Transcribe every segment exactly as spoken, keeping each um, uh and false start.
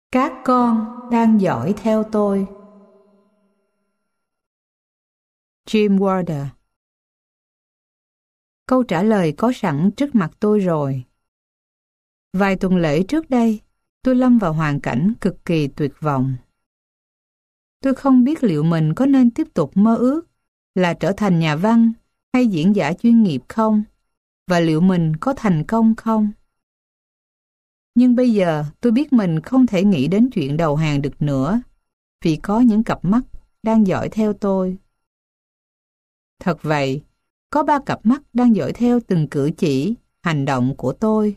Các con đang dõi theo tôi. Jim Warder. Câu trả lời có sẵn trước mặt tôi rồi. Vài tuần lễ trước đây, tôi lâm vào hoàn cảnh cực kỳ tuyệt vọng. Tôi không biết liệu mình có nên tiếp tục mơ ước là trở thành nhà văn hay diễn giả chuyên nghiệp không, và liệu mình có thành công không. Nhưng bây giờ tôi biết mình không thể nghĩ đến chuyện đầu hàng được nữa, vì có những cặp mắt đang dõi theo tôi. Thật vậy, có ba cặp mắt đang dõi theo từng cử chỉ, hành động của tôi.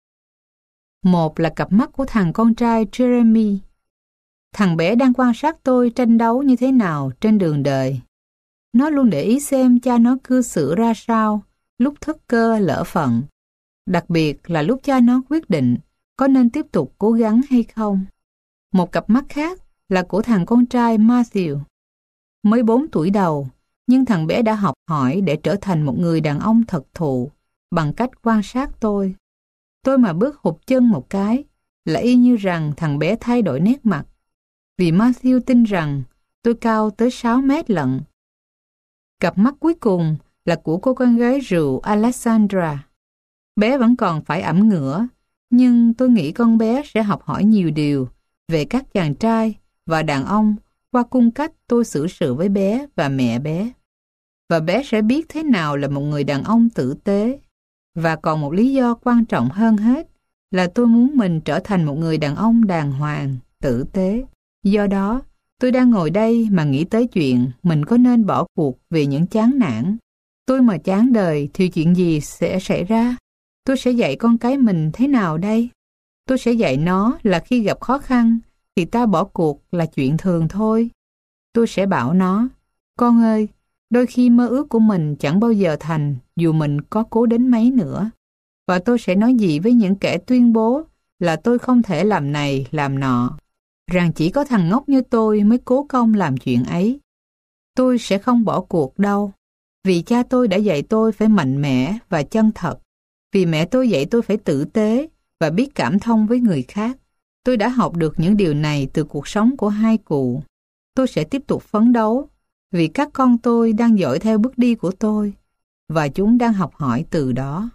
Một là cặp mắt của thằng con trai Jeremy. Thằng bé đang quan sát tôi tranh đấu như thế nào trên đường đời. Nó luôn để ý xem cha nó cư xử ra sao lúc thất cơ lỡ phận, đặc biệt là lúc cha nó quyết định có nên tiếp tục cố gắng hay không. Một cặp mắt khác là của thằng con trai Matthew. Mới bốn tuổi đầu, nhưng thằng bé đã học hỏi để trở thành một người đàn ông thật thụ bằng cách quan sát tôi. Tôi mà bước hụt chân một cái là y như rằng thằng bé thay đổi nét mặt, vì Matthew tin rằng tôi cao tới sáu mét lận. Cặp mắt cuối cùng là của cô con gái rượu Alexandra. Bé vẫn còn phải ẵm ngửa, nhưng tôi nghĩ con bé sẽ học hỏi nhiều điều về các chàng trai và đàn ông qua cung cách tôi xử sự với bé và mẹ bé. Và bé sẽ biết thế nào là một người đàn ông tử tế. Và còn một lý do quan trọng hơn hết là tôi muốn mình trở thành một người đàn ông đàng hoàng, tử tế. Do đó, tôi đang ngồi đây mà nghĩ tới chuyện mình có nên bỏ cuộc vì những chán nản. Tôi mà chán đời thì chuyện gì sẽ xảy ra? Tôi sẽ dạy con cái mình thế nào đây? Tôi sẽ dạy nó là khi gặp khó khăn thì ta bỏ cuộc là chuyện thường thôi. Tôi sẽ bảo nó, con ơi, đôi khi mơ ước của mình chẳng bao giờ thành dù mình có cố đến mấy nữa. Và tôi sẽ nói gì với những kẻ tuyên bố là tôi không thể làm này, làm nọ, rằng chỉ có thằng ngốc như tôi mới cố công làm chuyện ấy. Tôi sẽ không bỏ cuộc đâu, vì cha tôi đã dạy tôi phải mạnh mẽ và chân thật, vì mẹ tôi dạy tôi phải tử tế và biết cảm thông với người khác. Tôi đã học được những điều này từ cuộc sống của hai cụ. Tôi sẽ tiếp tục phấn đấu, vì các con tôi đang dõi theo bước đi của tôi, và chúng đang học hỏi từ đó.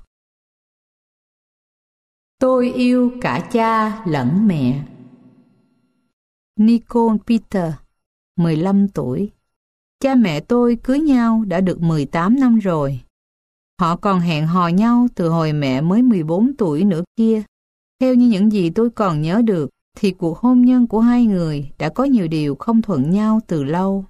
Tôi yêu cả cha lẫn mẹ. Nicole Peter, mười lăm tuổi. Cha mẹ tôi cưới nhau đã được mười tám năm rồi. Họ còn hẹn hò nhau từ hồi mẹ mới mười bốn tuổi nữa kia. Theo như những gì tôi còn nhớ được, thì cuộc hôn nhân của hai người đã có nhiều điều không thuận nhau từ lâu.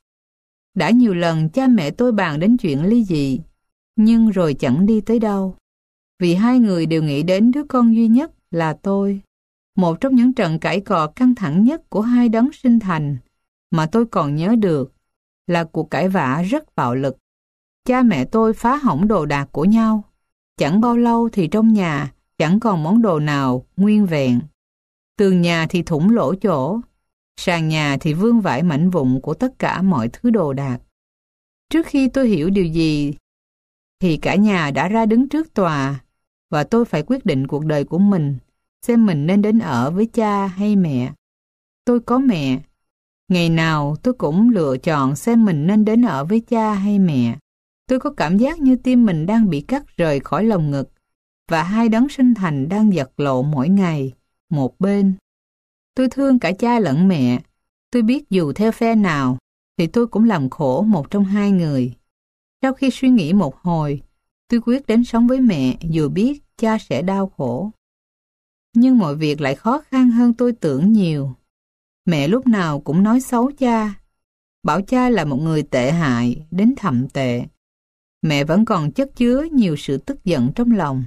Đã nhiều lần cha mẹ tôi bàn đến chuyện ly dị, nhưng rồi chẳng đi tới đâu. Vì hai người đều nghĩ đến đứa con duy nhất là tôi. Một trong những trận cãi cọ căng thẳng nhất của hai đấng sinh thành mà tôi còn nhớ được là cuộc cãi vã rất bạo lực. Cha mẹ tôi phá hỏng đồ đạc của nhau. Chẳng bao lâu thì trong nhà chẳng còn món đồ nào nguyên vẹn. Tường nhà thì thủng lỗ chỗ, sàn nhà thì vương vãi mảnh vụn của tất cả mọi thứ đồ đạc. Trước khi tôi hiểu điều gì, thì cả nhà đã ra đứng trước tòa, và tôi phải quyết định cuộc đời của mình, xem mình nên đến ở với cha hay mẹ. Tôi có mẹ. Ngày nào tôi cũng lựa chọn xem mình nên đến ở với cha hay mẹ. Tôi có cảm giác như tim mình đang bị cắt rời khỏi lồng ngực, và hai đấng sinh thành đang vật lộn mỗi ngày, một bên. Tôi thương cả cha lẫn mẹ. Tôi biết dù theo phe nào, thì tôi cũng làm khổ một trong hai người. Sau khi suy nghĩ một hồi, tôi quyết đến sống với mẹ dù biết cha sẽ đau khổ. Nhưng mọi việc lại khó khăn hơn tôi tưởng nhiều. Mẹ lúc nào cũng nói xấu cha, bảo cha là một người tệ hại đến thậm tệ. Mẹ vẫn còn chất chứa nhiều sự tức giận trong lòng.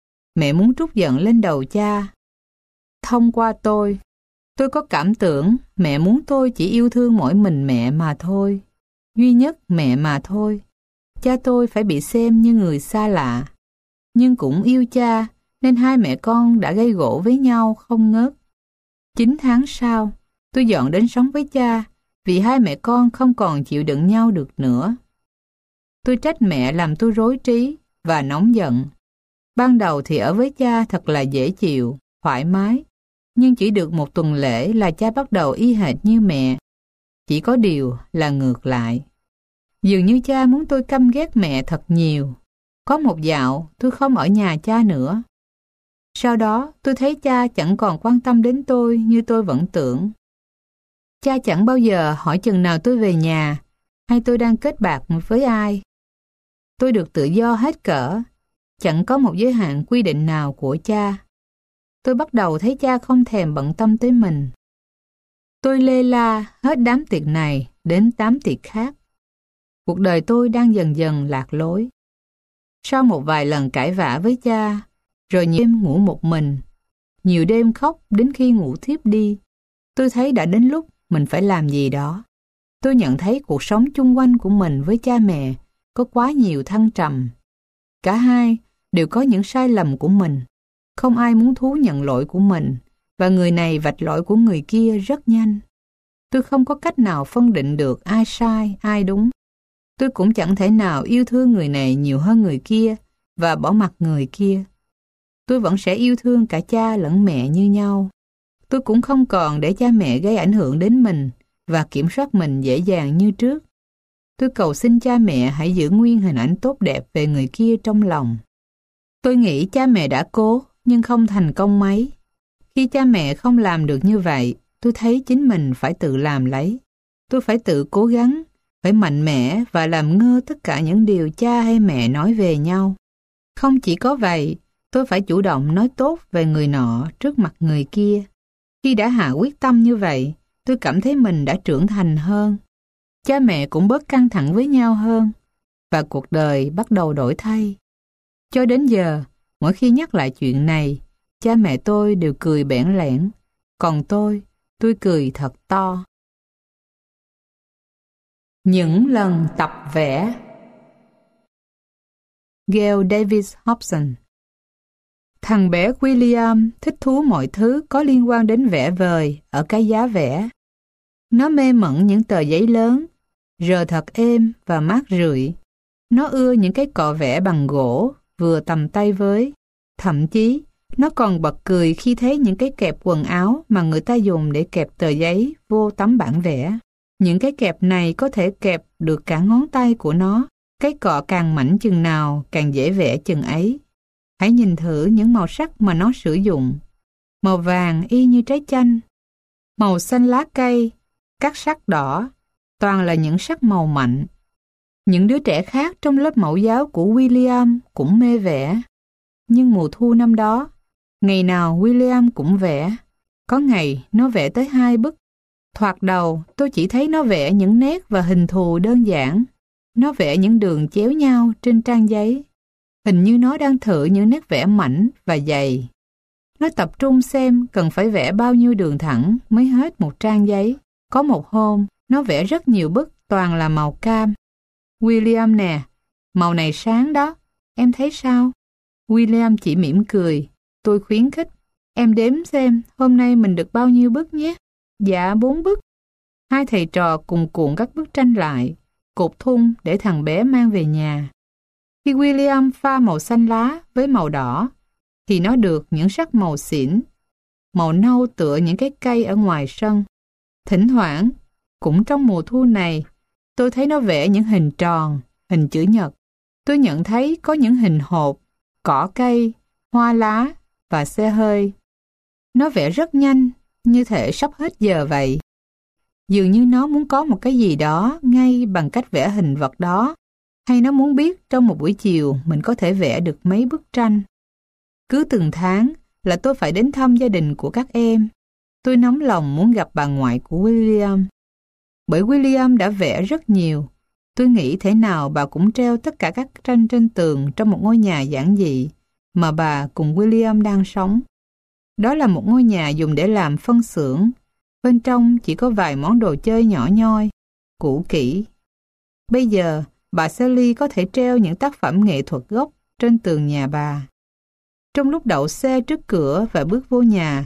Mẹ muốn trút giận lên đầu cha. Thông qua tôi, tôi có cảm tưởng mẹ muốn tôi chỉ yêu thương mỗi mình mẹ mà thôi, duy nhất mẹ mà thôi. Cha tôi phải bị xem như người xa lạ, nhưng cũng yêu cha, nên hai mẹ con đã gây gổ với nhau không ngớt. Chín tháng sau, tôi dọn đến sống với cha, vì hai mẹ con không còn chịu đựng nhau được nữa. Tôi trách mẹ làm tôi rối trí và nóng giận. Ban đầu thì ở với cha thật là dễ chịu, thoải mái. Nhưng chỉ được một tuần lễ là cha bắt đầu y hệt như mẹ. Chỉ có điều là ngược lại. Dường như cha muốn tôi căm ghét mẹ thật nhiều. Có một dạo tôi không ở nhà cha nữa. Sau đó tôi thấy cha chẳng còn quan tâm đến tôi như tôi vẫn tưởng. Cha chẳng bao giờ hỏi chừng nào tôi về nhà hay tôi đang kết bạc với ai. Tôi được tự do hết cỡ, chẳng có một giới hạn quy định nào của cha. Tôi bắt đầu thấy cha không thèm bận tâm tới mình. Tôi lê la hết đám tiệc này đến đám tiệc khác. Cuộc đời tôi đang dần dần lạc lối. Sau một vài lần cãi vã với cha, rồi nhiều đêm ngủ một mình, nhiều đêm khóc đến khi ngủ thiếp đi, tôi thấy đã đến lúc mình phải làm gì đó. Tôi nhận thấy cuộc sống chung quanh của mình với cha mẹ có quá nhiều thăng trầm. Cả hai đều có những sai lầm của mình. Không ai muốn thú nhận lỗi của mình, và người này vạch lỗi của người kia rất nhanh. Tôi không có cách nào phân định được ai sai, ai đúng. Tôi cũng chẳng thể nào yêu thương người này nhiều hơn người kia và bỏ mặc người kia. Tôi vẫn sẽ yêu thương cả cha lẫn mẹ như nhau. Tôi cũng không còn để cha mẹ gây ảnh hưởng đến mình và kiểm soát mình dễ dàng như trước. Tôi cầu xin cha mẹ hãy giữ nguyên hình ảnh tốt đẹp về người kia trong lòng. Tôi nghĩ cha mẹ đã cố nhưng không thành công mấy. Khi cha mẹ không làm được như vậy, tôi thấy chính mình phải tự làm lấy. Tôi phải tự cố gắng, phải mạnh mẽ và làm ngơ tất cả những điều cha hay mẹ nói về nhau. Không chỉ có vậy, tôi phải chủ động nói tốt về người nọ trước mặt người kia. Khi đã hạ quyết tâm như vậy, tôi cảm thấy mình đã trưởng thành hơn. Cha mẹ cũng bớt căng thẳng với nhau hơn, và cuộc đời bắt đầu đổi thay. Cho đến giờ, mỗi khi nhắc lại chuyện này, cha mẹ tôi đều cười bẽn lẽn, còn tôi, tôi cười thật to. Những lần tập vẽ. Gail Davis Hobson. Thằng bé William thích thú mọi thứ có liên quan đến vẽ vời ở cái giá vẽ. Nó mê mẩn những tờ giấy lớn, rờ thật êm và mát rượi. Nó ưa những cái cọ vẽ bằng gỗ vừa tầm tay với. Thậm chí, nó còn bật cười khi thấy những cái kẹp quần áo mà người ta dùng để kẹp tờ giấy vô tấm bản vẽ. Những cái kẹp này có thể kẹp được cả ngón tay của nó. Cái cọ càng mảnh chừng nào càng dễ vẽ chừng ấy. Hãy nhìn thử những màu sắc mà nó sử dụng. Màu vàng y như trái chanh, màu xanh lá cây, các sắc đỏ, toàn là những sắc màu mạnh. Những đứa trẻ khác trong lớp mẫu giáo của William cũng mê vẽ. Nhưng mùa thu năm đó, ngày nào William cũng vẽ. Có ngày nó vẽ tới hai bức. Thoạt đầu tôi chỉ thấy nó vẽ những nét và hình thù đơn giản. Nó vẽ những đường chéo nhau trên trang giấy. Hình như nó đang thử những nét vẽ mảnh và dày. Nó tập trung xem cần phải vẽ bao nhiêu đường thẳng mới hết một trang giấy. Có một hôm, nó vẽ rất nhiều bức toàn là màu cam. William nè, màu này sáng đó, em thấy sao? William chỉ mỉm cười. Tôi khuyến khích. Em đếm xem hôm nay mình được bao nhiêu bức nhé. Dạ, bốn bức. Hai thầy trò cùng cuộn các bức tranh lại, cột thun để thằng bé mang về nhà. Khi William pha màu xanh lá với màu đỏ, thì nó được những sắc màu xỉn, màu nâu tựa những cái cây ở ngoài sân. Thỉnh thoảng, cũng trong mùa thu này, tôi thấy nó vẽ những hình tròn, hình chữ nhật. Tôi nhận thấy có những hình hộp, cỏ cây, hoa lá và xe hơi. Nó vẽ rất nhanh, như thể sắp hết giờ vậy. Dường như nó muốn có một cái gì đó ngay bằng cách vẽ hình vật đó, hay nó muốn biết trong một buổi chiều mình có thể vẽ được mấy bức tranh. Cứ từng tháng là tôi phải đến thăm gia đình của các em. Tôi nóng lòng muốn gặp bà ngoại của William. Bởi William đã vẽ rất nhiều, tôi nghĩ thế nào bà cũng treo tất cả các tranh trên tường trong một ngôi nhà giản dị mà bà cùng William đang sống. Đó là một ngôi nhà dùng để làm phân xưởng. Bên trong chỉ có vài món đồ chơi nhỏ nhoi, cũ kỹ. Bây giờ, bà Sally có thể treo những tác phẩm nghệ thuật gốc trên tường nhà bà. Trong lúc đậu xe trước cửa và bước vô nhà,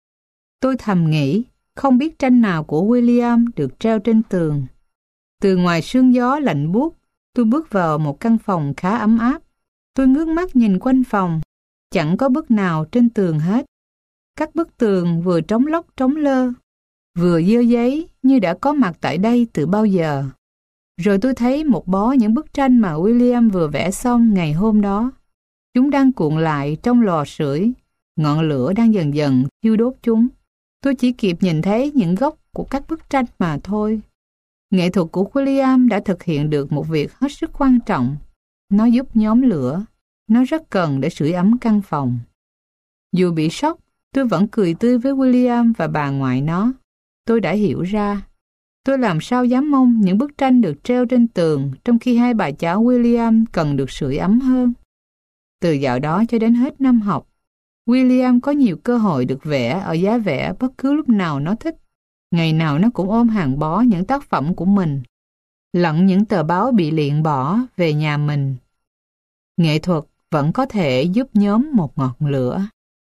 tôi thầm nghĩ không biết tranh nào của William được treo trên tường. Từ ngoài sương gió lạnh buốt, tôi bước vào một căn phòng khá ấm áp. Tôi ngước mắt nhìn quanh phòng, chẳng có bức nào trên tường hết. Các bức tường vừa trống lốc trống lơ, vừa dơ giấy như đã có mặt tại đây từ bao giờ. Rồi tôi thấy một bó những bức tranh mà William vừa vẽ xong ngày hôm đó. Chúng đang cuộn lại trong lò sưởi, ngọn lửa đang dần dần thiêu đốt chúng. Tôi chỉ kịp nhìn thấy những góc của các bức tranh mà thôi. Nghệ thuật của William đã thực hiện được một việc hết sức quan trọng. Nó giúp nhóm lửa. Nó rất cần để sưởi ấm căn phòng. Dù bị sốc, tôi vẫn cười tươi với William và bà ngoại nó. Tôi đã hiểu ra. Tôi làm sao dám mong những bức tranh được treo trên tường trong khi hai bà cháu William cần được sưởi ấm hơn. Từ dạo đó cho đến hết năm học, William có nhiều cơ hội được vẽ ở giá vẽ bất cứ lúc nào nó thích. Ngày nào nó cũng ôm hàng bó những tác phẩm của mình, lẫn những tờ báo bị liệng bỏ về nhà mình. Nghệ thuật vẫn có thể giúp nhóm một ngọn lửa.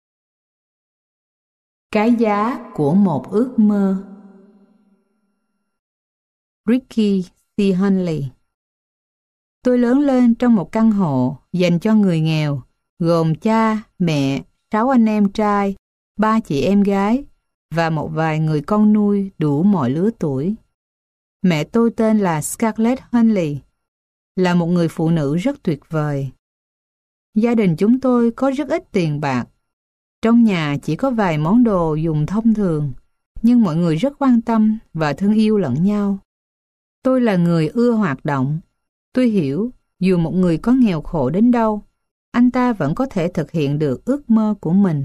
Cái giá của một ước mơ. Ricky C. Hunley. Tôi lớn lên trong một căn hộ dành cho người nghèo, gồm cha, mẹ, sáu anh em trai, ba chị em gái và một vài người con nuôi đủ mọi lứa tuổi. Mẹ tôi tên là Scarlett Hunley, là một người phụ nữ rất tuyệt vời. Gia đình chúng tôi có rất ít tiền bạc. Trong nhà chỉ có vài món đồ dùng thông thường, nhưng mọi người rất quan tâm và thương yêu lẫn nhau. Tôi là người ưa hoạt động. Tôi hiểu, dù một người có nghèo khổ đến đâu, anh ta vẫn có thể thực hiện được ước mơ của mình.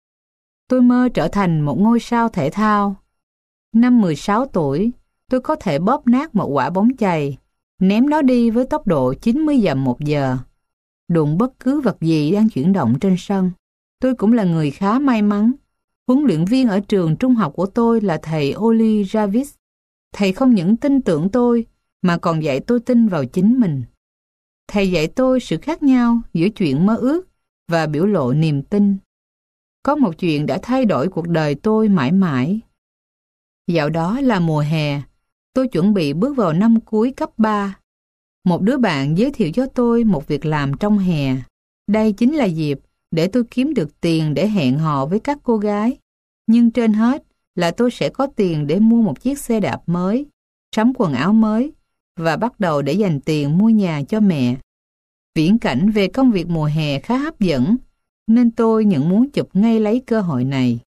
Tôi mơ trở thành một ngôi sao thể thao. Năm mười sáu tuổi, tôi có thể bóp nát một quả bóng chày, ném nó đi với tốc độ chín mươi dặm một giờ, đụng bất cứ vật gì đang chuyển động trên sân. Tôi cũng là người khá may mắn. Huấn luyện viên ở trường trung học của tôi là thầy Oli Jarvis. Thầy không những tin tưởng tôi, mà còn dạy tôi tin vào chính mình. Thầy dạy tôi sự khác nhau giữa chuyện mơ ước và biểu lộ niềm tin. Có một chuyện đã thay đổi cuộc đời tôi mãi mãi. Dạo đó là mùa hè, tôi chuẩn bị bước vào năm cuối cấp ba. Một đứa bạn giới thiệu cho tôi một việc làm trong hè. Đây chính là dịp để tôi kiếm được tiền để hẹn hò với các cô gái. Nhưng trên hết là tôi sẽ có tiền để mua một chiếc xe đạp mới, sắm quần áo mới và bắt đầu để dành tiền mua nhà cho mẹ. Viễn cảnh về công việc mùa hè khá hấp dẫn, nên tôi nhận muốn chụp ngay lấy cơ hội này.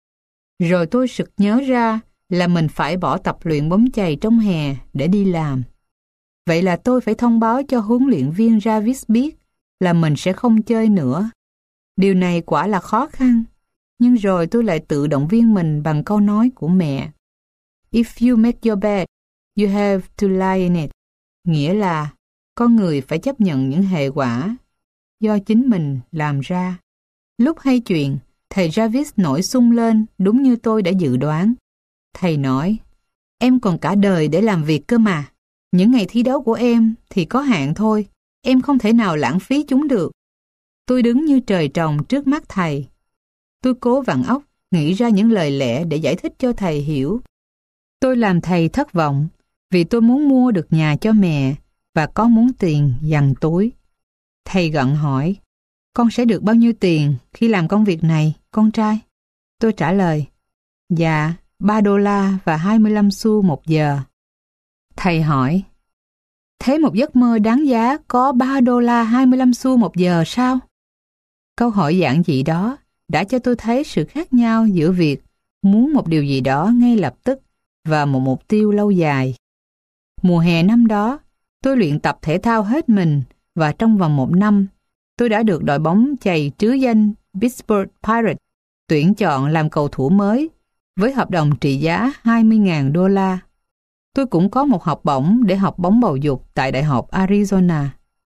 Rồi tôi sực nhớ ra là mình phải bỏ tập luyện bóng chày trong hè để đi làm. Vậy là tôi phải thông báo cho huấn luyện viên Jarvis biết là mình sẽ không chơi nữa. Điều này quả là khó khăn, nhưng rồi tôi lại tự động viên mình bằng câu nói của mẹ. If you make your bed, you have to lie in it. Nghĩa là con người phải chấp nhận những hệ quả do chính mình làm ra. Lúc hay chuyện, thầy Jarvis nổi sung lên đúng như tôi đã dự đoán. Thầy nói, em còn cả đời để làm việc cơ mà. Những ngày thi đấu của em thì có hạn thôi. Em không thể nào lãng phí chúng được. Tôi đứng như trời trồng trước mắt thầy. Tôi cố vặn óc, nghĩ ra những lời lẽ để giải thích cho thầy hiểu. Tôi làm thầy thất vọng vì tôi muốn mua được nhà cho mẹ và có muốn tiền dằn túi. Thầy gặng hỏi, con sẽ được bao nhiêu tiền khi làm công việc này, con trai? Tôi trả lời, dạ, ba đô la và hai mươi lăm xu một giờ. Thầy hỏi, thế một giấc mơ đáng giá có ba đô la hai mươi lăm xu một giờ sao? Câu hỏi giản dị đó đã cho tôi thấy sự khác nhau giữa việc muốn một điều gì đó ngay lập tức và một mục tiêu lâu dài. Mùa hè năm đó, tôi luyện tập thể thao hết mình và trong vòng một năm, tôi đã được đội bóng chày trứ danh Pittsburgh Pirates tuyển chọn làm cầu thủ mới với hợp đồng trị giá hai mươi nghìn đô la. Tôi cũng có một học bổng để học bóng bầu dục tại Đại học Arizona.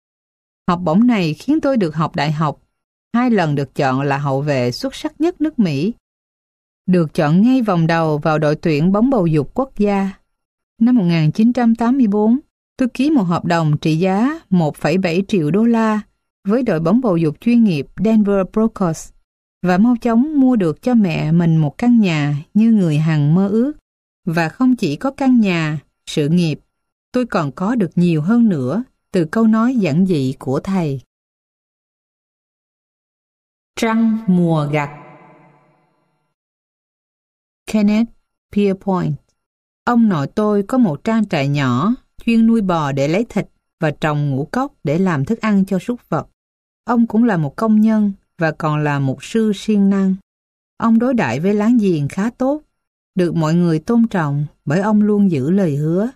Học bổng này khiến tôi được học đại học, hai lần được chọn là hậu vệ xuất sắc nhất nước Mỹ. Được chọn ngay vòng đầu vào đội tuyển bóng bầu dục quốc gia. Năm một nghìn chín trăm tám mươi tư, tôi ký một hợp đồng trị giá một phẩy bảy triệu đô la với đội bóng bầu dục chuyên nghiệp Denver Broncos và mau chóng mua được cho mẹ mình một căn nhà như người hằng mơ ước. Và không chỉ có căn nhà, sự nghiệp, tôi còn có được nhiều hơn nữa từ câu nói giản dị của thầy. Trăng mùa gặt. Kenneth Pierpoint. Ông nội tôi có một trang trại nhỏ, chuyên nuôi bò để lấy thịt và trồng ngũ cốc để làm thức ăn cho súc vật. Ông cũng là một công nhân và còn là mục sư siêng năng. Ông đối đãi với láng giềng khá tốt, được mọi người tôn trọng bởi ông luôn giữ lời hứa.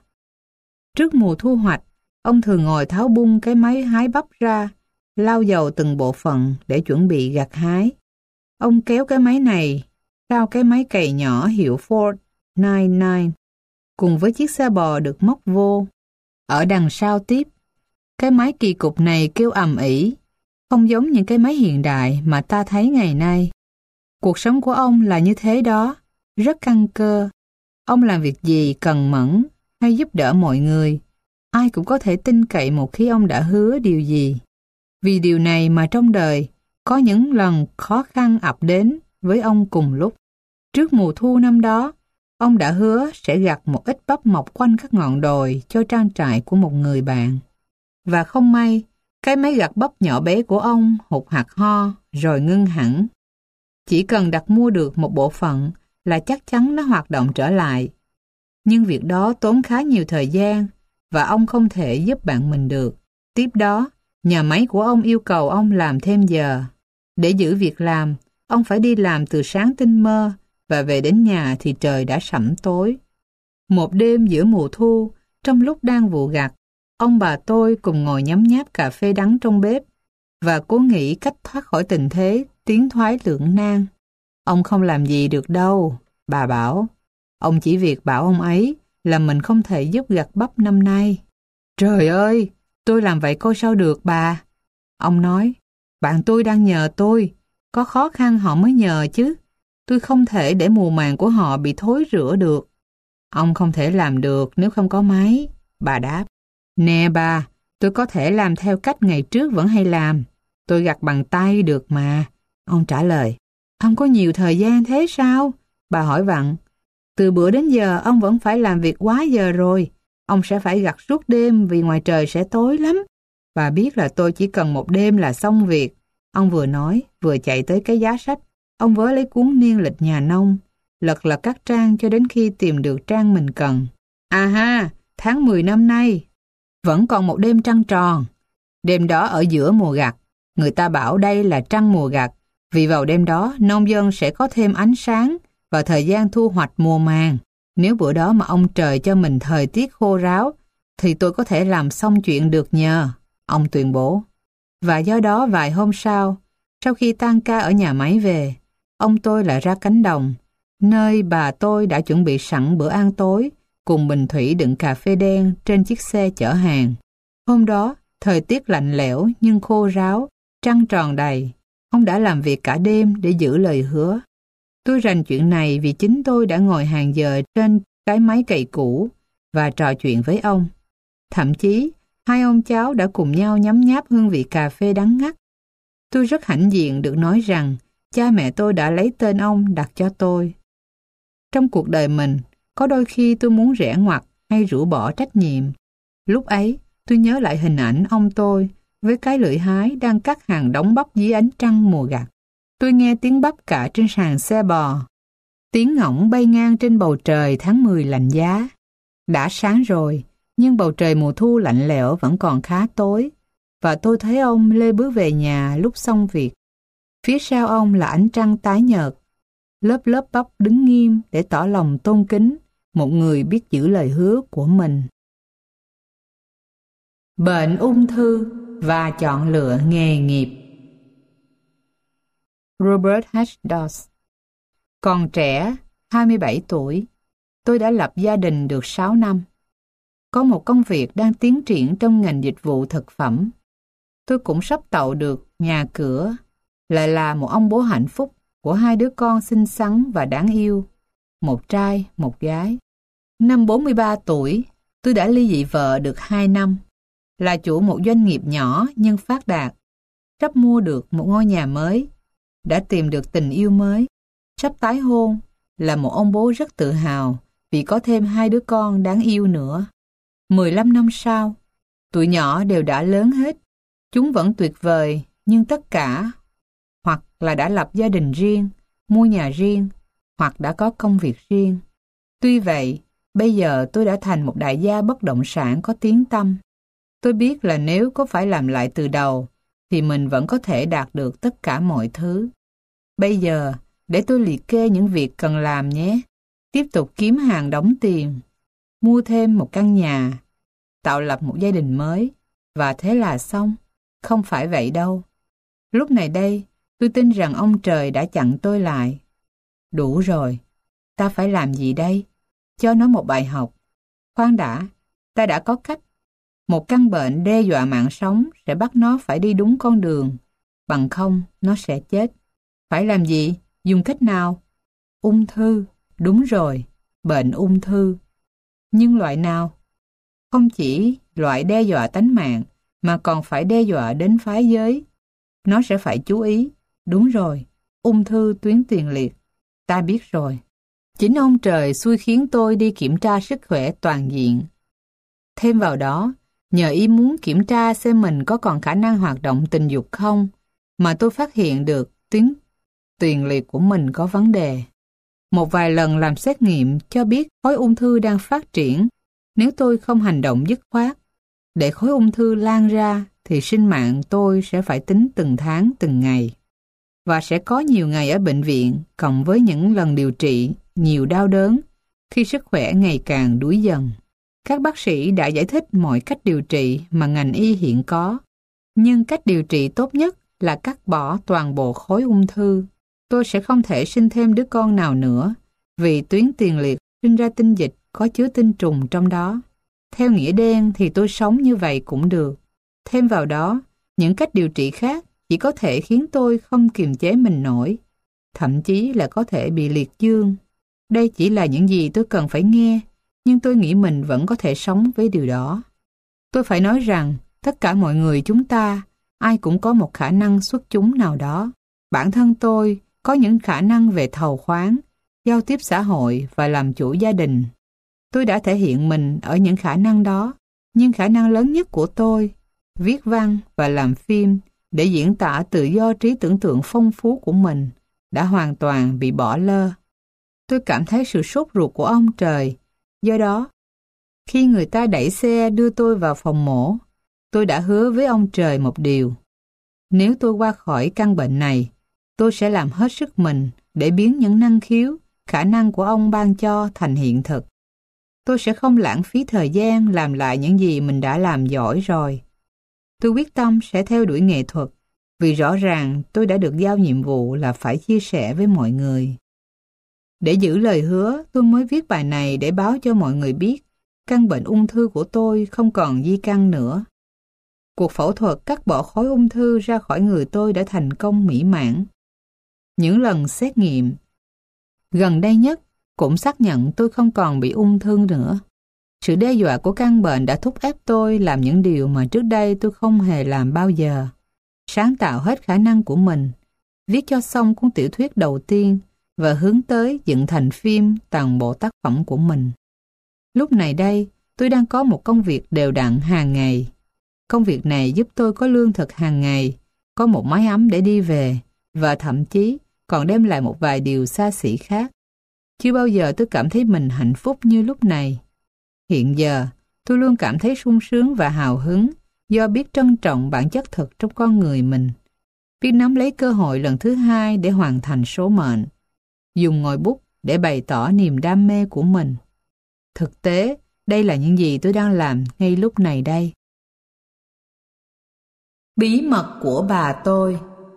Trước mùa thu hoạch, ông thường ngồi tháo bung cái máy hái bắp ra, lau dầu từng bộ phận để chuẩn bị gặt hái. Ông kéo cái máy này sau cái máy cày nhỏ hiệu Ford chín chín, cùng với chiếc xe bò được móc vô. Ở đằng sau tiếp, cái máy kỳ cục này kêu ầm ĩ, không giống những cái máy hiện đại mà ta thấy ngày nay. Cuộc sống của ông là như thế đó, rất căn cơ. Ông làm việc gì cần mẫn hay giúp đỡ mọi người, ai cũng có thể tin cậy một khi ông đã hứa điều gì. Vì điều này mà trong đời, có những lần khó khăn ập đến với ông cùng lúc. Trước mùa thu năm đó, ông đã hứa sẽ gặt một ít bắp mọc quanh các ngọn đồi cho trang trại của một người bạn. Và không may, cái máy gặt bắp nhỏ bé của ông hụt hạt ho rồi ngưng hẳn. Chỉ cần đặt mua được một bộ phận là chắc chắn nó hoạt động trở lại. Nhưng việc đó tốn khá nhiều thời gian và ông không thể giúp bạn mình được. Tiếp đó, nhà máy của ông yêu cầu ông làm thêm giờ. Để giữ việc làm, ông phải đi làm từ sáng tinh mơ và về đến nhà thì trời đã sẫm tối. Một đêm giữa mùa thu, trong lúc đang vụ gặt, ông bà tôi cùng ngồi nhấm nháp cà phê đắng trong bếp và cố nghĩ cách thoát khỏi tình thế tiến thoái lưỡng nan. Ông không làm gì được đâu, bà bảo. Ông chỉ việc bảo ông ấy là mình không thể giúp gặt bắp năm nay. Trời ơi, tôi làm vậy coi sao được bà. Ông nói, bạn tôi đang nhờ tôi, có khó khăn họ mới nhờ chứ. Tôi không thể để mùa màng của họ bị thối rữa được. Ông không thể làm được nếu không có máy, bà đáp. Nè bà, tôi có thể làm theo cách ngày trước vẫn hay làm. Tôi gặt bằng tay được mà. Ông trả lời. Ông có nhiều thời gian thế sao? Bà hỏi vặn. Từ bữa đến giờ ông vẫn phải làm việc quá giờ rồi. Ông sẽ phải gặt suốt đêm vì ngoài trời sẽ tối lắm. Bà biết là tôi chỉ cần một đêm là xong việc. Ông vừa nói, vừa chạy tới cái giá sách. Ông vớ lấy cuốn niên lịch nhà nông, lật lật các trang cho đến khi tìm được trang mình cần. À ha, tháng mười năm nay, vẫn còn một đêm trăng tròn. Đêm đó ở giữa mùa gặt, người ta bảo đây là trăng mùa gặt, vì vào đêm đó nông dân sẽ có thêm ánh sáng và thời gian thu hoạch mùa màng. Nếu bữa đó mà ông trời cho mình thời tiết khô ráo, thì tôi có thể làm xong chuyện được nhờ, ông tuyên bố. Và do đó vài hôm sau, sau khi tan ca ở nhà máy về, ông tôi lại ra cánh đồng, nơi bà tôi đã chuẩn bị sẵn bữa ăn tối, cùng bình thủy đựng cà phê đen trên chiếc xe chở hàng. Hôm đó, thời tiết lạnh lẽo nhưng khô ráo, trăng tròn đầy. Ông đã làm việc cả đêm để giữ lời hứa. Tôi rành chuyện này vì chính tôi đã ngồi hàng giờ trên cái máy cày cũ và trò chuyện với ông. Thậm chí, hai ông cháu đã cùng nhau nhấm nháp hương vị cà phê đắng ngắt. Tôi rất hãnh diện được nói rằng cha mẹ tôi đã lấy tên ông đặt cho tôi. Trong cuộc đời mình, có đôi khi tôi muốn rẽ ngoặt hay rũ bỏ trách nhiệm. Lúc ấy, tôi nhớ lại hình ảnh ông tôi với cái lưỡi hái đang cắt hàng đống bắp dưới ánh trăng mùa gặt. Tôi nghe tiếng bắp cạ trên sàn xe bò. Tiếng ngỗng bay ngang trên bầu trời tháng mười lạnh giá. Đã sáng rồi, nhưng bầu trời mùa thu lạnh lẽo vẫn còn khá tối. Và tôi thấy ông lê bước về nhà lúc xong việc. Phía sau ông là ánh trăng tái nhợt. Lớp lớp bắp đứng nghiêm để tỏ lòng tôn kính một người biết giữ lời hứa của mình. Bệnh ung thư và chọn lựa nghề nghiệp. Robert H. Doss. Còn trẻ, hai mươi bảy tuổi, tôi đã lập gia đình được sáu năm. Có một công việc đang tiến triển trong ngành dịch vụ thực phẩm. Tôi cũng sắp tậu được nhà cửa, lại là một ông bố hạnh phúc của hai đứa con xinh xắn và đáng yêu, một trai, một gái. Năm bốn mươi ba tuổi, tôi đã ly dị vợ được hai năm, là chủ một doanh nghiệp nhỏ nhưng phát đạt, sắp mua được một ngôi nhà mới, đã tìm được tình yêu mới, sắp tái hôn, là một ông bố rất tự hào vì có thêm hai đứa con đáng yêu nữa. mười lăm năm sau, tụi nhỏ đều đã lớn hết, chúng vẫn tuyệt vời, nhưng tất cả hoặc là đã lập gia đình riêng, mua nhà riêng, hoặc đã có công việc riêng. Tuy vậy, bây giờ tôi đã thành một đại gia bất động sản có tiếng tăm. Tôi biết là nếu có phải làm lại từ đầu, thì mình vẫn có thể đạt được tất cả mọi thứ. Bây giờ, để tôi liệt kê những việc cần làm nhé. Tiếp tục kiếm hàng đóng tiền, mua thêm một căn nhà, tạo lập một gia đình mới, và thế là xong. Không phải vậy đâu. Lúc này đây, tôi tin rằng ông trời đã chặn tôi lại. Đủ rồi. Ta phải làm gì đây? Cho nó một bài học. Khoan đã, ta đã có cách. Một căn bệnh đe dọa mạng sống sẽ bắt nó phải đi đúng con đường. Bằng không, nó sẽ chết. Phải làm gì? Dùng cách nào? Ung thư. Đúng rồi, bệnh ung thư. Nhưng loại nào? Không chỉ loại đe dọa tánh mạng, mà còn phải đe dọa đến phái giới. Nó sẽ phải chú ý. Đúng rồi, ung thư tuyến tiền liệt. Ta biết rồi. Chính ông trời xui khiến tôi đi kiểm tra sức khỏe toàn diện. Thêm vào đó, nhờ ý muốn kiểm tra xem mình có còn khả năng hoạt động tình dục không, mà tôi phát hiện được tuyến tiền liệt của mình có vấn đề. Một vài lần làm xét nghiệm cho biết khối ung thư đang phát triển. Nếu tôi không hành động dứt khoát, để khối ung thư lan ra, thì sinh mạng tôi sẽ phải tính từng tháng, từng ngày. Và sẽ có nhiều ngày ở bệnh viện, cộng với những lần điều trị, nhiều đau đớn, khi sức khỏe ngày càng đuối dần. Các bác sĩ đã giải thích mọi cách điều trị mà ngành y hiện có. Nhưng cách điều trị tốt nhất là cắt bỏ toàn bộ khối ung thư. Tôi sẽ không thể sinh thêm đứa con nào nữa, vì tuyến tiền liệt sinh ra tinh dịch có chứa tinh trùng trong đó. Theo nghĩa đen thì tôi sống như vậy cũng được. Thêm vào đó, những cách điều trị khác chỉ có thể khiến tôi không kiềm chế mình nổi, thậm chí là có thể bị liệt dương. Đây chỉ là những gì tôi cần phải nghe, nhưng tôi nghĩ mình vẫn có thể sống với điều đó. Tôi phải nói rằng, tất cả mọi người chúng ta, ai cũng có một khả năng xuất chúng nào đó. Bản thân tôi có những khả năng về thầu khoáng, giao tiếp xã hội và làm chủ gia đình. Tôi đã thể hiện mình ở những khả năng đó, nhưng khả năng lớn nhất của tôi, viết văn và làm phim để diễn tả tự do trí tưởng tượng phong phú của mình, đã hoàn toàn bị bỏ lơ. Tôi cảm thấy sự sốt ruột của ông trời. Do đó, khi người ta đẩy xe đưa tôi vào phòng mổ, tôi đã hứa với ông trời một điều. Nếu tôi qua khỏi căn bệnh này, tôi sẽ làm hết sức mình để biến những năng khiếu, khả năng của ông ban cho thành hiện thực. Tôi sẽ không lãng phí thời gian làm lại những gì mình đã làm giỏi rồi. Tôi quyết tâm sẽ theo đuổi nghệ thuật, vì rõ ràng tôi đã được giao nhiệm vụ là phải chia sẻ với mọi người. Để giữ lời hứa, tôi mới viết bài này để báo cho mọi người biết căn bệnh ung thư của tôi không còn di căn nữa. Cuộc phẫu thuật cắt bỏ khối ung thư ra khỏi người tôi đã thành công mỹ mãn. Những lần xét nghiệm gần đây nhất cũng xác nhận tôi không còn bị ung thư nữa. Sự đe dọa của căn bệnh đã thúc ép tôi làm những điều mà trước đây tôi không hề làm bao giờ. Sáng tạo hết khả năng của mình, viết cho xong cuốn tiểu thuyết đầu tiên và hướng tới dựng thành phim toàn bộ tác phẩm của mình. Lúc này đây, tôi đang có một công việc đều đặn hàng ngày. Công việc này giúp tôi có lương thực hàng ngày, có một mái ấm để đi về, và thậm chí còn đem lại một vài điều xa xỉ khác. Chưa bao giờ tôi cảm thấy mình hạnh phúc như lúc này. Hiện giờ, tôi luôn cảm thấy sung sướng và hào hứng do biết trân trọng bản chất thực trong con người mình, biết nắm lấy cơ hội lần thứ hai để hoàn thành số mệnh, dùng ngòi bút để bày tỏ niềm đam mê của mình. Thực tế, đây là những gì tôi đang làm ngay lúc này đây. Bí mật của bà tôi.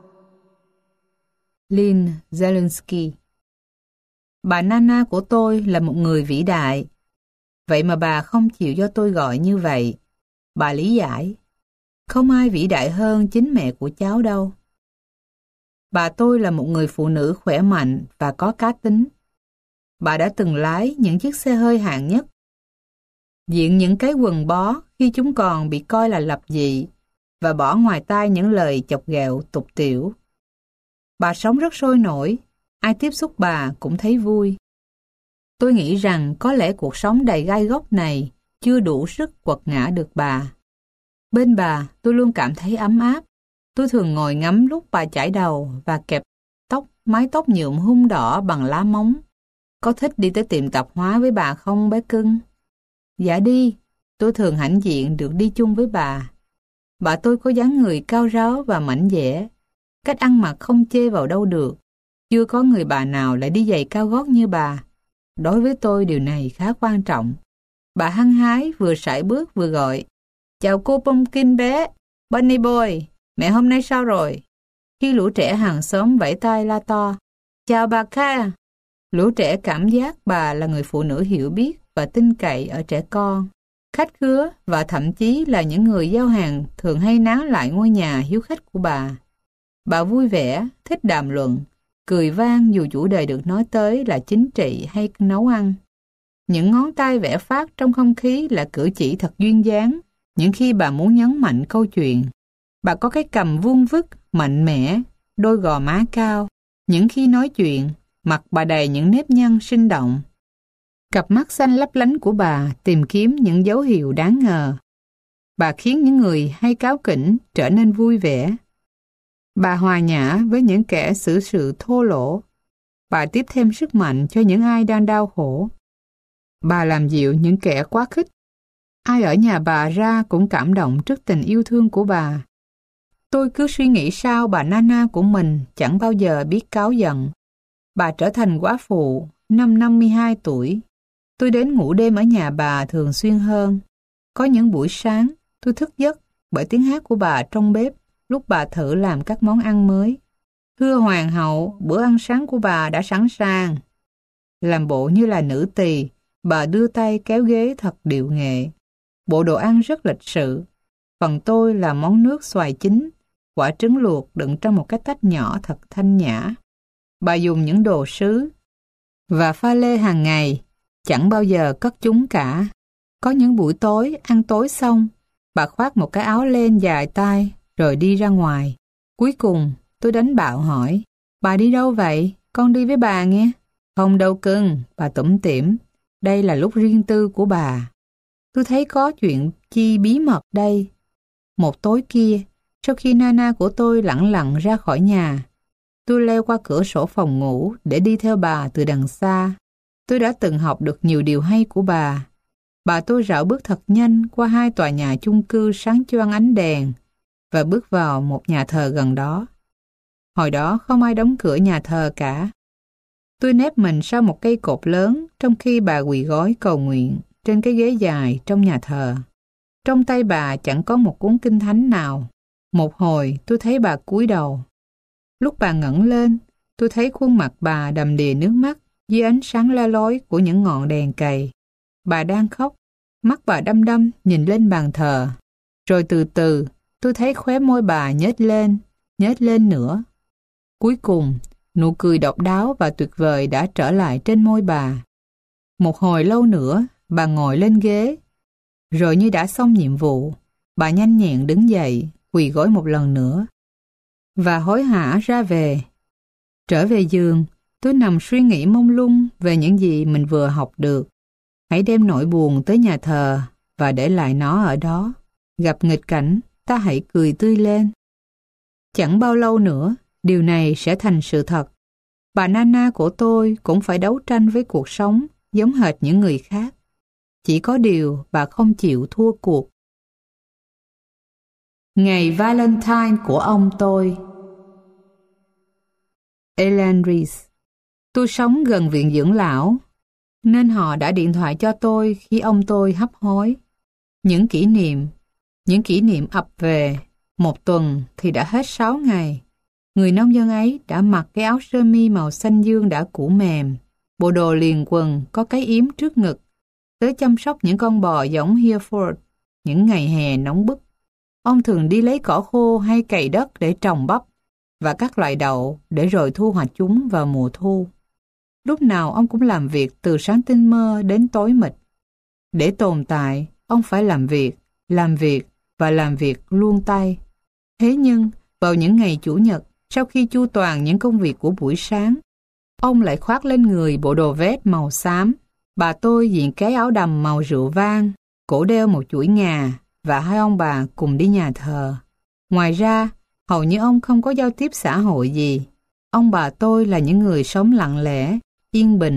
Lynn Zelensky. Bà Nana của tôi là một người vĩ đại. Vậy mà bà không chịu cho tôi gọi như vậy. Bà lý giải, không ai vĩ đại hơn chính mẹ của cháu đâu. Bà tôi là một người phụ nữ khỏe mạnh và có cá tính. Bà đã từng lái những chiếc xe hơi hạng nhất, diện những cái quần bó khi chúng còn bị coi là lập dị, và bỏ ngoài tai những lời chọc ghẹo tục tĩu. Bà sống rất sôi nổi, ai tiếp xúc bà cũng thấy vui. Tôi nghĩ rằng có lẽ cuộc sống đầy gai góc này chưa đủ sức quật ngã được bà. Bên bà, tôi luôn cảm thấy ấm áp. Tôi thường ngồi ngắm lúc bà chải đầu và kẹp tóc, mái tóc nhuộm hun đỏ bằng lá móng có thích đi tới tiệm tạp hóa với bà không bé cưng? Dạ đi, tôi thường hãnh diện được đi chung với bà. Bà tôi có dáng người cao ráo và mảnh dẻ, cách ăn mặc không chê vào đâu được. Chưa có người bà nào lại đi giày cao gót như bà. Đối với tôi điều này khá quan trọng. Bà hăng hái vừa sải bước vừa gọi: chào cô Pumpkin bé, Bunny Boy, mẹ hôm nay sao rồi? Khi lũ trẻ hàng xóm vẫy tay la to: chào bà Ca. Lũ trẻ cảm giác bà là người phụ nữ hiểu biết và tin cậy ở trẻ con. Khách khứa và thậm chí là những người giao hàng thường hay nán lại ngôi nhà hiếu khách của bà. Bà vui vẻ, thích đàm luận, cười vang dù chủ đề được nói tới là chính trị hay nấu ăn. Những ngón tay vẽ phát trong không khí là cử chỉ thật duyên dáng những khi bà muốn nhấn mạnh câu chuyện. Bà có cái cằm vuông vức, mạnh mẽ, đôi gò má cao. Những khi nói chuyện, mặt bà đầy những nếp nhăn sinh động. Cặp mắt xanh lấp lánh của bà tìm kiếm những dấu hiệu đáng ngờ. Bà khiến những người hay cáu kỉnh trở nên vui vẻ. Bà hòa nhã với những kẻ xử sự thô lỗ. Bà tiếp thêm sức mạnh cho những ai đang đau khổ. Bà làm dịu những kẻ quá khích. Ai ở nhà bà ra cũng cảm động trước tình yêu thương của bà. Tôi cứ suy nghĩ sao bà Nana của mình chẳng bao giờ biết cáu giận. Bà trở thành góa phụ năm năm mươi hai tuổi. Tôi đến ngủ đêm ở nhà bà thường xuyên hơn. Có những buổi sáng tôi thức giấc bởi tiếng hát của bà trong bếp lúc bà thử làm các món ăn mới. Thưa hoàng hậu, bữa ăn sáng của bà đã sẵn sàng. Làm bộ như là nữ tỳ, bà đưa tay kéo ghế thật điệu nghệ. Bộ đồ ăn rất lịch sự. Phần tôi là món nước xoài chín, quả trứng luộc đựng trong một cái tách nhỏ thật thanh nhã. Bà dùng những đồ sứ và pha lê hàng ngày, chẳng bao giờ cất chúng cả. Có những buổi tối, ăn tối xong, bà khoác một cái áo len dài tay rồi đi ra ngoài. Cuối cùng, tôi đánh bạo hỏi: bà đi đâu vậy? Con đi với bà nghe. Không đâu cưng, bà tủm tỉm. Đây là lúc riêng tư của bà. Tôi thấy có chuyện chi bí mật đây. Một tối kia, sau khi Nana của tôi lẳng lặng ra khỏi nhà, tôi leo qua cửa sổ phòng ngủ để đi theo bà từ đằng xa. Tôi đã từng học được nhiều điều hay của bà. Bà tôi rảo bước thật nhanh qua hai tòa nhà chung cư sáng choang ánh đèn và bước vào một nhà thờ gần đó. Hồi đó không ai đóng cửa nhà thờ cả. Tôi nép mình sau một cây cột lớn trong khi bà quỳ gối cầu nguyện trên cái ghế dài trong nhà thờ. Trong tay bà chẳng có một cuốn kinh thánh nào. Một hồi tôi thấy bà cúi đầu. Lúc bà ngẩng lên, tôi thấy khuôn mặt bà đầm đìa nước mắt dưới ánh sáng le lói của những ngọn đèn cầy. Bà đang khóc, mắt bà đăm đăm nhìn lên bàn thờ. Rồi từ từ, tôi thấy khóe môi bà nhếch lên, nhếch lên nữa. Cuối cùng, nụ cười độc đáo và tuyệt vời đã trở lại trên môi bà. Một hồi lâu nữa, bà ngồi lên ghế. Rồi như đã xong nhiệm vụ, bà nhanh nhẹn đứng dậy, quỳ gối một lần nữa và hối hả ra về. Trở về giường, tôi nằm suy nghĩ mông lung về những gì mình vừa học được. Hãy đem nỗi buồn tới nhà thờ và để lại nó ở đó. Gặp nghịch cảnh, ta hãy cười tươi lên. Chẳng bao lâu nữa, điều này sẽ thành sự thật. Bà Nana của tôi cũng phải đấu tranh với cuộc sống giống hệt những người khác. Chỉ có điều bà không chịu thua cuộc. Ngày Valentine của ông tôi. Ellen Reese. Tôi sống gần viện dưỡng lão, nên họ đã điện thoại cho tôi khi ông tôi hấp hối. Những kỷ niệm, những kỷ niệm ập về. Một tuần thì đã hết sáu ngày. Người nông dân ấy đã mặc cái áo sơ mi màu xanh dương đã cũ mềm, bộ đồ liền quần có cái yếm trước ngực, tới chăm sóc những con bò giống Hereford những ngày hè nóng bức. Ông thường đi lấy cỏ khô hay cày đất để trồng bắp và các loại đậu để rồi thu hoạch chúng vào mùa thu. Lúc nào ông cũng làm việc từ sáng tinh mơ đến tối mịt. Để tồn tại, ông phải làm việc, làm việc và làm việc luôn tay. Thế nhưng, vào những ngày Chủ nhật, sau khi chu toàn những công việc của buổi sáng, ông lại khoác lên người bộ đồ vest màu xám. Bà tôi diện cái áo đầm màu rượu vang, cổ đeo một chuỗi ngà và hai ông bà cùng đi nhà thờ. Ngoài ra, hầu như ông không có giao tiếp xã hội gì. Ông bà tôi là những người sống lặng lẽ, yên bình,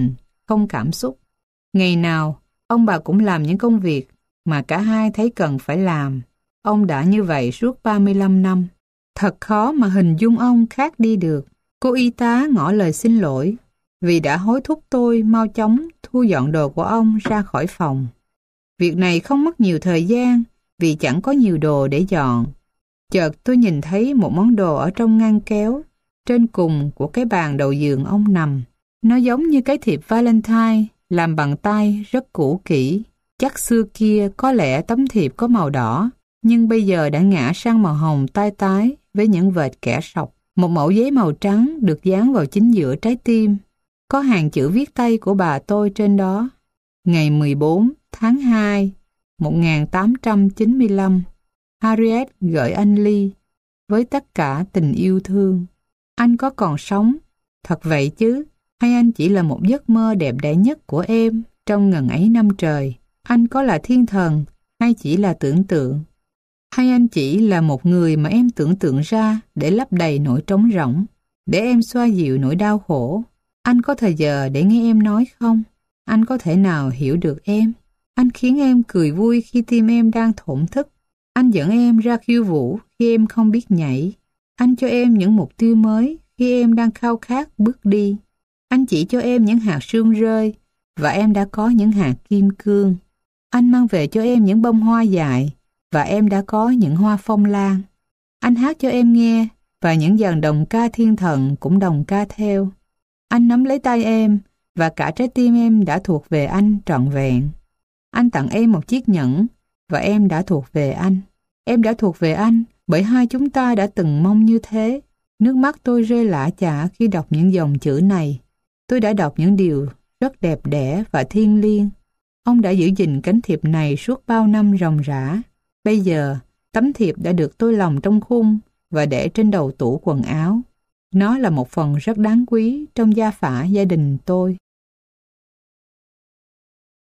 không cảm xúc. Ngày nào, ông bà cũng làm những công việc mà cả hai thấy cần phải làm. Ông đã như vậy suốt ba mươi lăm năm. Thật khó mà hình dung ông khác đi được. Cô y tá ngỏ lời xin lỗi vì đã hối thúc tôi mau chóng thu dọn đồ của ông ra khỏi phòng. Việc này không mất nhiều thời gian vì chẳng có nhiều đồ để dọn. Chợt tôi nhìn thấy một món đồ ở trong ngăn kéo trên cùng của cái bàn đầu giường ông nằm. Nó giống như cái thiệp Valentine làm bằng tay rất cũ kỹ. Chắc xưa kia có lẽ tấm thiệp có màu đỏ, nhưng bây giờ đã ngã sang màu hồng tai tái với những vệt kẻ sọc. Một mẩu giấy màu trắng được dán vào chính giữa trái tim. Có hàng chữ viết tay của bà tôi trên đó. Ngày mười bốn tháng hai, một nghìn tám trăm chín mươi lăm, Harriet gửi anh Lee với tất cả tình yêu thương. Anh có còn sống? Thật vậy chứ? Hay anh chỉ là một giấc mơ đẹp đẽ nhất của em trong ngần ấy năm trời? Anh có là thiên thần hay chỉ là tưởng tượng? Hay anh chỉ là một người mà em tưởng tượng ra để lấp đầy nỗi trống rỗng, để em xoa dịu nỗi đau khổ? Anh có thời giờ để nghe em nói không? Anh có thể nào hiểu được em? Anh khiến em cười vui khi tim em đang thổn thức. Anh dẫn em ra khiêu vũ khi em không biết nhảy. Anh cho em những mục tiêu mới khi em đang khao khát bước đi. Anh chỉ cho em những hạt sương rơi và em đã có những hạt kim cương. Anh mang về cho em những bông hoa dại và em đã có những hoa phong lan. Anh hát cho em nghe và những dàn đồng ca thiên thần cũng đồng ca theo. Anh nắm lấy tay em và cả trái tim em đã thuộc về anh trọn vẹn. Anh tặng em một chiếc nhẫn và em đã thuộc về anh. Em đã thuộc về anh bởi hai chúng ta đã từng mong như thế. Nước mắt tôi rơi lã chã khi đọc những dòng chữ này. Tôi đã đọc những điều rất đẹp đẽ và thiêng liêng. Ông đã giữ gìn cánh thiệp này suốt bao năm ròng rã. Bây giờ, tấm thiệp đã được tôi lồng trong khung và để trên đầu tủ quần áo. Nó là một phần rất đáng quý trong gia phả gia đình tôi.